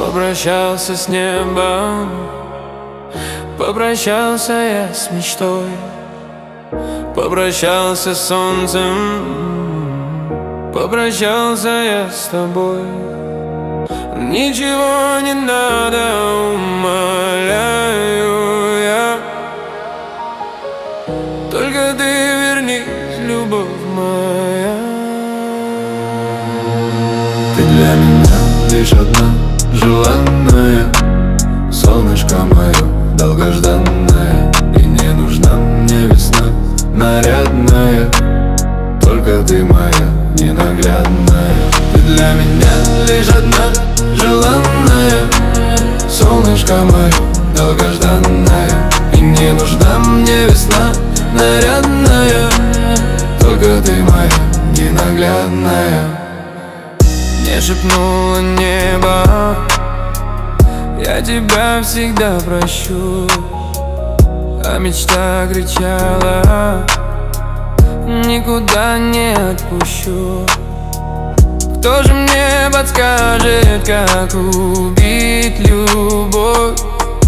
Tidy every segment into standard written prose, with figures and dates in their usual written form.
Попрощался с небом, попрощался я с мечтой, попрощался с солнцем, попрощался я с тобой. Ничего не надо, умоляю я, только ты вернись, любовь моя. Ты для меня лишь одна желанная, солнышко мое долгожданное. И не нужна мне весна нарядная, только ты моя ненаглядная. Ты для меня лишь одна желанная, солнышко мое долгожданное. И не нужна мне весна нарядная, только ты моя ненаглядная. Мне шепнуло небо: я тебя всегда прощу. А мечта кричала: никуда не отпущу. Кто же мне подскажет, как убить любовь,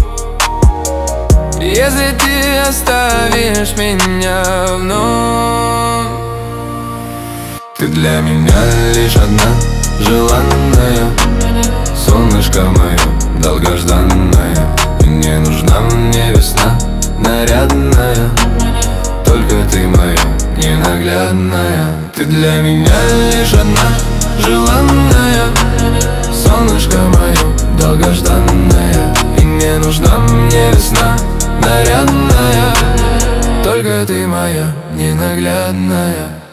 если ты оставишь меня вновь? Ты для меня лишь одна желанная, солнышко мое долгожданное. И не нужна мне весна нарядная, только ты моя ненаглядная. Ты для меня лишь одна желанная, солнышко мое долгожданное. И не нужна мне весна нарядная, только ты моя ненаглядная.